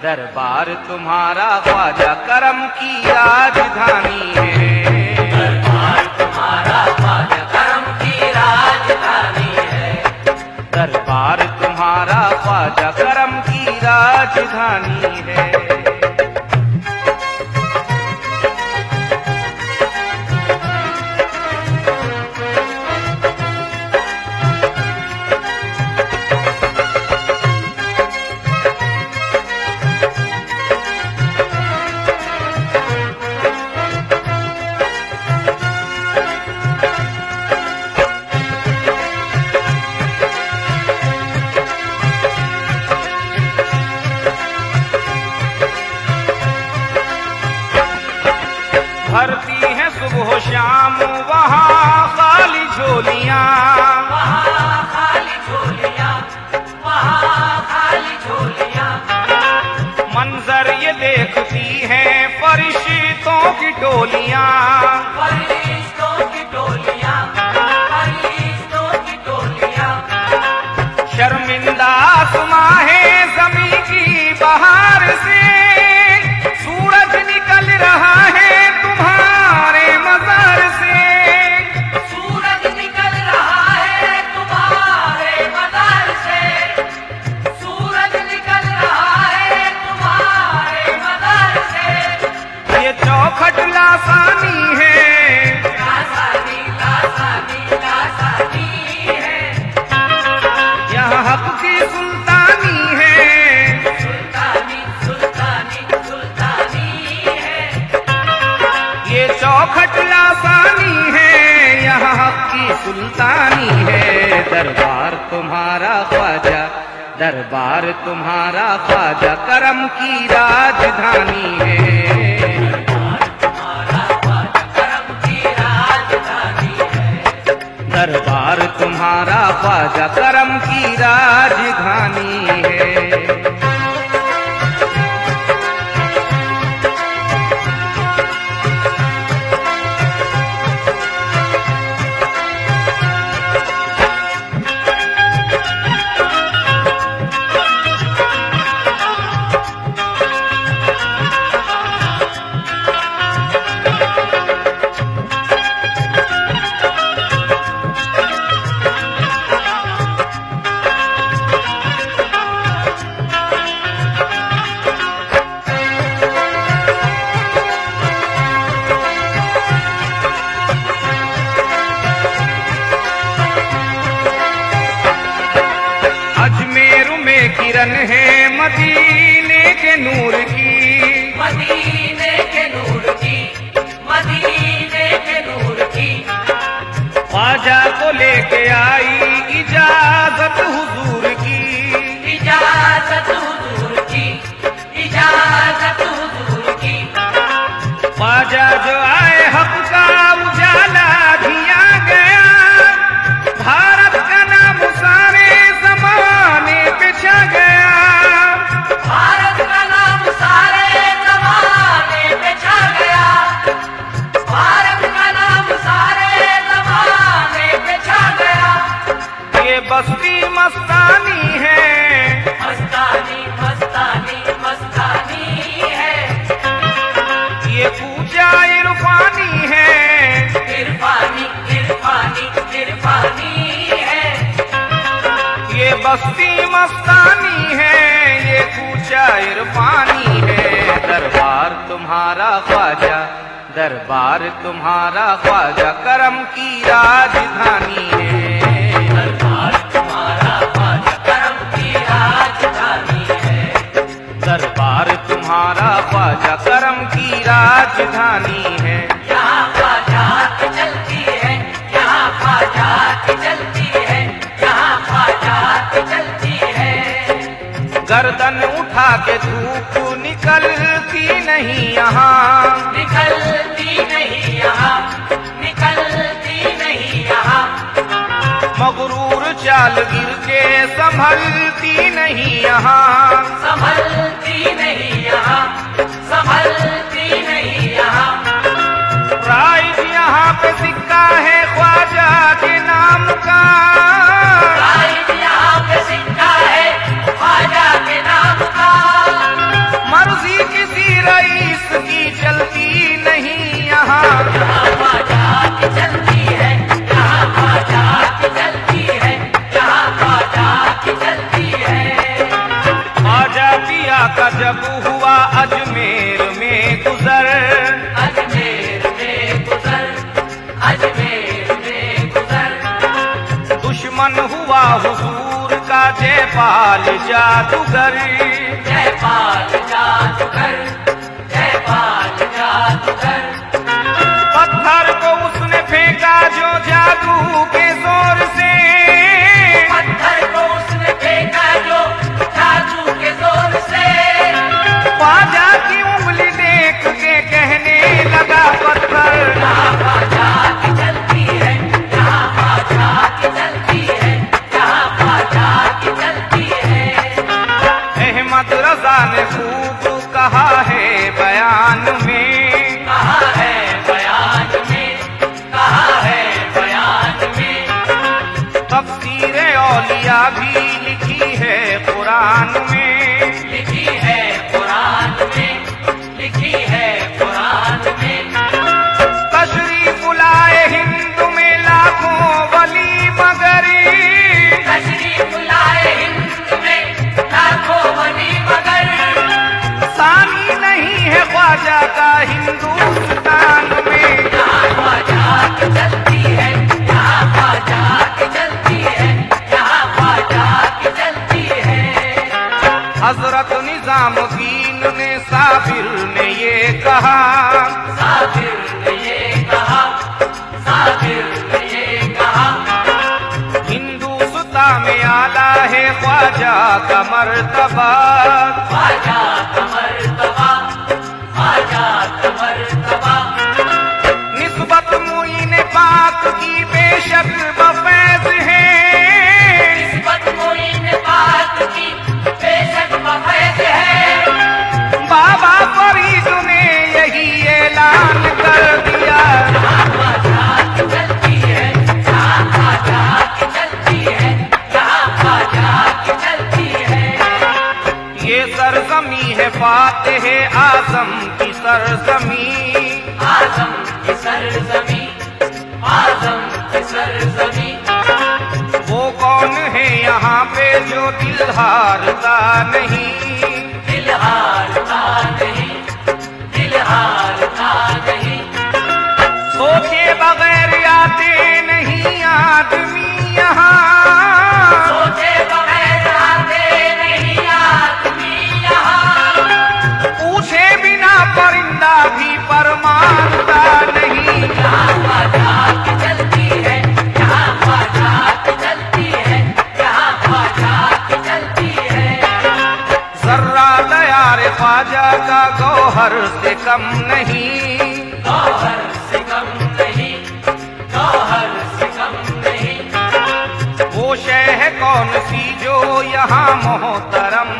दरबार तुम्हारा ख्वाजा करम की राजधानी है। दरबार तुम्हारा ख्वाजा करम की राजधानी है। दरबार तुम्हारा ख्वाजा करम की राजधानी है। भरती है सुबह शाम वहाँ खाली झोलियाँ, वहाँ खाली झोलियाँ, वहाँ खाली झोलियाँ। मंजर ये देखती है फरिश्तों की टोलियाँ, फरिश्तों की टोलियाँ, फरिश्तों की टोलियाँ। शर्मिंदा आसमां है ज़मीं की बहार से, सूरज निकल रहा है तुम्हारे मज़ार से। सूरज निकल रहा है तुम्हारे मज़ार से। सूरज निकल रहा है तुम्हारे मज़ार से। ये चौखट लासानी है, लासानी लासानी लासानी है। यहाँ हक की सुल्तानी है, सुल्तानी सुल्तानी सुल्तानी है। ये चौखट लासानी है, यहाँ हक की सुल्तानी है। दरबार तुम्हारा ख्वाजा, दरबार तुम्हारा ख्वाजा करम की राजधानी है। तुम्हारा ख्वाजा करम की राजधानी है। दरबार तुम्हारा ख्वाजा करम की राजधानी है। अजमेर में किरण है मदीने के नूर की, मदीने के नूर की, मदीने के नूर की। ख्वाजा को लेके आई इजाजत हुजूर की, इजाजत हुजूर की, इजाजत हुजूर की। ख्वाजा जो आए हक का उजाला दिया गया, भारत का नाम सारे जमाने पे छा गया। भारत का नाम सारे ज़माने पे छा गया। भारत का नाम सारे ज़माने पे छा गया। ये बस्ती मस्तानी है, मस्तानी मस्तानी मस्तानी है। ये पूजा इरफानी है, इरफानी इरफानी इरफानी है। ये बस्ती मस्तानी है, ये पूजा इरफानी है। दरबार तुम्हारा ख्वाजा, दरबार तुम्हारा ख्वाजा करम की राजधानी है। दरबार तुम्हारा ख्वाजा करम की राजधानी है। दरबार तुम्हारा ख्वाजा करम की राजधानी है। यहाँ ख्वाजा की चलती है, यहाँ ख्वाजा की चलती है, यहाँ ख्वाजा की चलती है। गर्दन उठा के धूप निकलती नहीं यहाँ, निकलती नहीं यहाँ, निकलती नहीं यहाँ। मगरूर चाल गिर के संभलती नहीं यहाँ, संभलती नहीं यहाँ, संभलती नहीं यहाँ। प्राइज यहाँ पे सिक्का है ख्वाजा के नाम का, प्राइज यहाँ पे सिक्का है ख्वाजा के नाम का। दुश्मन हुआ हुजूर का जयपाल जादूगर। जयपाल जादूगर, जयपाल जादूगर। पत्थर को उसने फेंका जो जादू के जोर से, पत्थर को उसने फेंका जो जादू के जोर से। ख्वाजा की उंगली देख के कहने लगा पत्थर, यहाँ ख्वाजा की चलती है, यहाँ ख्वाजा की चलती है, यहाँ ख्वाजा की चलती है। अहमद रजा ने खूब कहा है बयान में, कहा है बयान में, कहा है बयान में। तफसीर औलिया भी लिखी है कुरान में, लिखी है कुरान में, लिखी है कुरान में। तशरीफ लाए हिंद में लाखों वली मगर, तशरीफ लाए हिंद में लाखों वली मगर। सानी नहीं है ख्वाजा का हिंदुस्तान में। यहाँ ख्वाजा की चलती है, यहाँ ख्वाजा की चलती है, यहाँ ख्वाजा की चलती है। हजरत निजामुद्दीन ने साबिर ने ये कहा, साबिर ने ये कहा, साबिर ने ये कहा। हिंदुस्ता में आला है ख्वाजा का मर्तबा, ख्वाजा का मर्तबा, ख्वाजा का मर्तबा। निस्बत मुईन पाक की बेशक बफैज है, निस्बत मुईन पाक की बेशक बफैज है। बाबा फरीद ने यही ऐलान कर दिया। यहाँ ख्वाजा की चलती है, यहाँ ख्वाजा की चलती है, यहाँ ख्वाजा की चलती है। ये सरजमी है फातेह आजम की सरजमी, आजम की सरजमी, आजम की सरजमी। वो कौन है यहाँ पे जो दिल हारता नहीं, दिल हारता नहीं, दिल हारता नहीं। सोचे बगैर आते नहीं आदमी यहाँ, सोचे बगैर आते नहीं आदमी यहाँ। पूछे बिना परिंदा भी परमानता नहीं। यहाँ ख्वाजा की चलती है, यहाँ ख्वाजा की चलती है, यहाँ ख्वाजा की चलती है। जर्रा तैयार ख्वाजा का गौहर से कम नहीं, गौहर से कम नहीं, गौहर से कम नहीं। वो शह कौन सी जो यहाँ मोहतरम